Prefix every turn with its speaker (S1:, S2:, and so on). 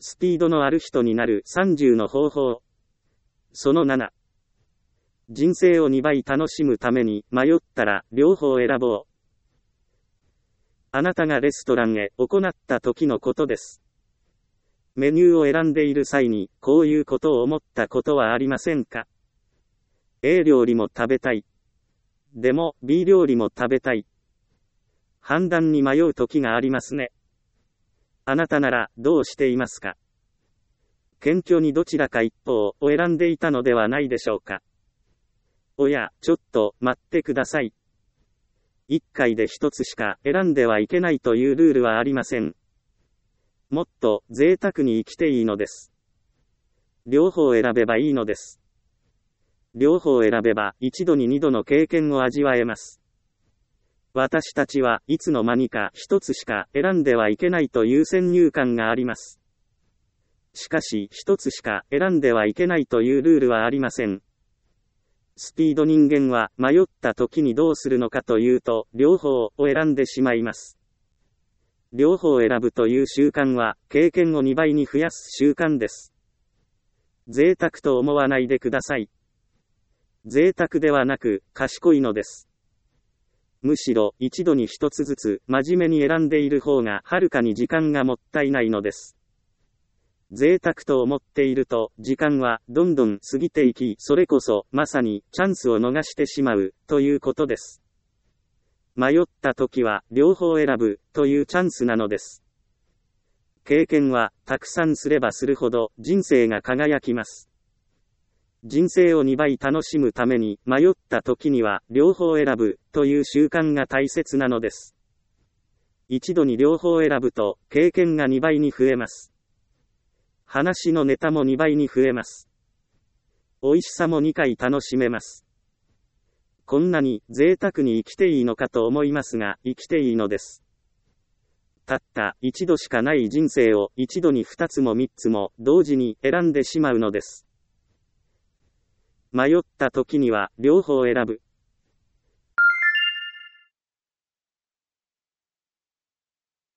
S1: スピードのある人になる30の方法。その7。人生を2倍楽しむために迷ったら両方選ぼう。あなたがレストランへ行った時のことです。メニューを選んでいる際にこういうことを思ったことはありませんか？ A 料理も食べたい。でも B 料理も食べたい。判断に迷う時がありますね。あなたならどうしていますか？謙虚にどちらか一方を選んでいたのではないでしょうか。おや、ちょっと待ってください。1回で1つしか選んではいけないというルールはありません。もっと贅沢に生きていいのです。両方選べばいいのです。両方選べば一度に2度の経験を味わえます。私たちはいつの間にか1つしか選んではいけないという先入観があります。しかし1つしか選んではいけないというルールはありません。スピード人間は迷った時にどうするのかというと、両方を選んでしまいます。両方選ぶという習慣は、経験を2倍に増やす習慣です。贅沢と思わないでください。贅沢ではなく、賢いのです。むしろ、一度に一つずつ、真面目に選んでいる方が、はるかに時間がもったいないのです。贅沢と思っていると、時間はどんどん過ぎていき、それこそ、まさに、チャンスを逃してしまう、ということです。迷った時は、両方選ぶ、というチャンスなのです。経験は、たくさんすればするほど、人生が輝きます。人生を2倍楽しむために、迷った時には、両方選ぶ、という習慣が大切なのです。一度に両方選ぶと、経験が2倍に増えます。話のネタも2倍に増えます。美味しさも2回楽しめます。こんなに贅沢に生きていいのかと思いますが、生きていいのです。たった一度しかない人生を一度に2つも3つも同時に選んでしまうのです。迷った時には両方選ぶ。